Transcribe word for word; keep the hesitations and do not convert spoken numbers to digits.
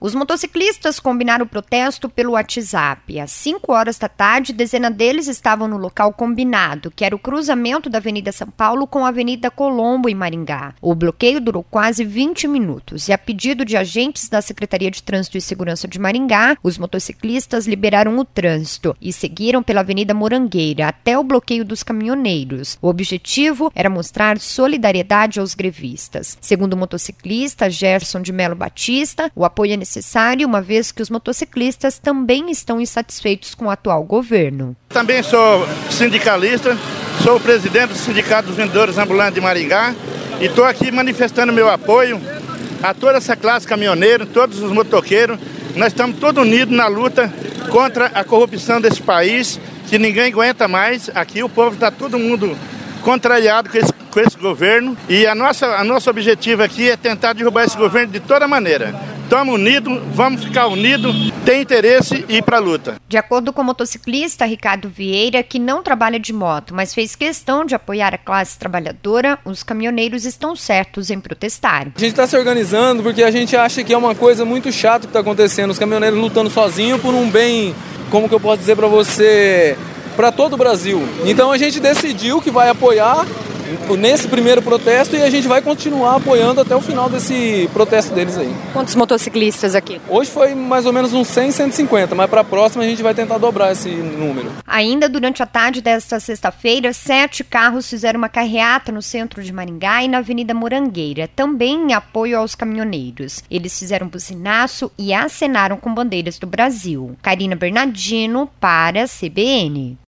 Os motociclistas combinaram o protesto pelo WhatsApp. Às cinco horas da tarde, dezenas deles estavam no local combinado, que era o cruzamento da Avenida São Paulo com a Avenida Colombo, em Maringá. O bloqueio durou quase vinte minutos e, a pedido de agentes da Secretaria de Trânsito e Segurança de Maringá, os motociclistas liberaram o trânsito e seguiram pela Avenida Morangueira até o bloqueio dos caminhoneiros. O objetivo era mostrar solidariedade aos grevistas. Segundo o motociclista Gerson de Melo Batista, o apoio é necessário, uma vez que os motociclistas também estão insatisfeitos com o atual governo. Também sou sindicalista, sou o presidente do Sindicato dos Vendedores Ambulantes de Maringá e estou aqui manifestando meu apoio a toda essa classe caminhoneira, todos os motoqueiros. Nós estamos todos unidos na luta contra a corrupção desse país, que ninguém aguenta mais. Aqui o povo está todo mundo contrariado com esse, com esse governo e a nossa, a nosso objetivo aqui é tentar derrubar esse governo de toda maneira. Estamos unidos, vamos ficar unidos, tem interesse e ir para a luta. De acordo com o motociclista Ricardo Vieira, que não trabalha de moto, mas fez questão de apoiar a classe trabalhadora, os caminhoneiros estão certos em protestar. A gente está se organizando porque a gente acha que é uma coisa muito chata que está acontecendo, os caminhoneiros lutando sozinhos por um bem, como que eu posso dizer para você, para todo o Brasil. Então a gente decidiu que vai apoiar nesse primeiro protesto e a gente vai continuar apoiando até o final desse protesto deles aí. Quantos motociclistas aqui? Hoje foi mais ou menos uns cem, cento e cinquenta, mas para a próxima a gente vai tentar dobrar esse número. Ainda durante a tarde desta sexta-feira, sete carros fizeram uma carreata no centro de Maringá e na Avenida Morangueira, também em apoio aos caminhoneiros. Eles fizeram buzinaço e acenaram com bandeiras do Brasil. Karina Bernardino para a C B N.